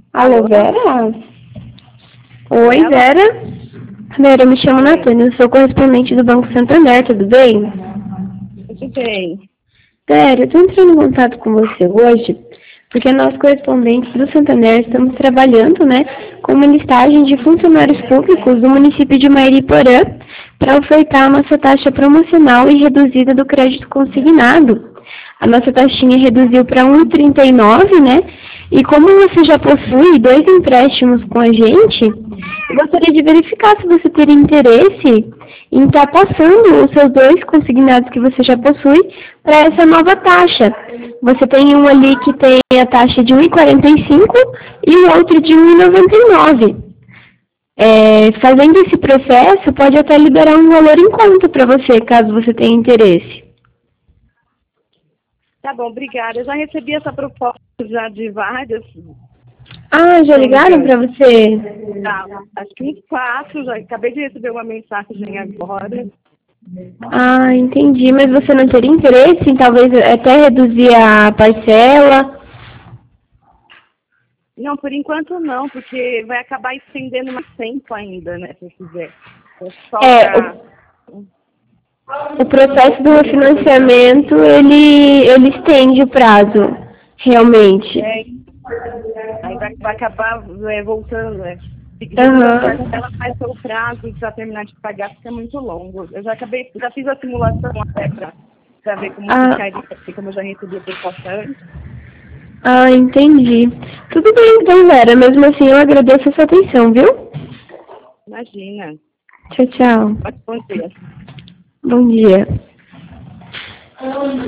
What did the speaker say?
Alô, Alô? Vera? Oi, Ela? Vera. Vera, eu me chamo Oi. Natânia, eu sou correspondente do Banco Santander, tudo bem? Tudo bem. Vera, eu estou entrando em contato com você hoje, porque nós, correspondentes do Santander, estamos trabalhando, né, com uma listagem de funcionários públicos do município de Mairiporã para ofertar a nossa taxa promocional e reduzida do crédito consignado. A nossa taxinha reduziu para 1,39, né? E como você já possui 2 empréstimos com a gente, eu gostaria de verificar se você teria interesse em estar passando os seus 2 consignados que você já possui para essa nova taxa. Você tem um ali que tem a taxa de 1,45 e o outro de 1,99. Fazendo esse processo, pode até liberar um valor em conta para você, caso você tenha interesse. Tá bom, obrigada. Eu já recebi essa proposta já de várias, se Ah, já não me ligaram engano. para você? Tá, acho que uns 4, já acabei de receber uma mensagem agora. Ah, entendi. Mas você não teria interesse em talvez até reduzir a parcela? Não, por enquanto não, porque vai acabar estendendo mais tempo ainda, né, se eu quiser. É só É, para o processo do outubro de 2020. refinanciamento, ele estende o prazo, realmente. É, aí vai acabar voltando, né? Reduzindo as Aham. parcelas, mas o prazo para terminar de pagar fica muito longo. Eu já fiz a simulação até para ver como Ah, ficaria, porque como eu já recebi a proposta antes. entendi. Tudo bem então, Vera. Mesmo assim, eu agradeço a sua atenção, viu? Imagina. Tchau, tchau. Pode responder. Bom dia.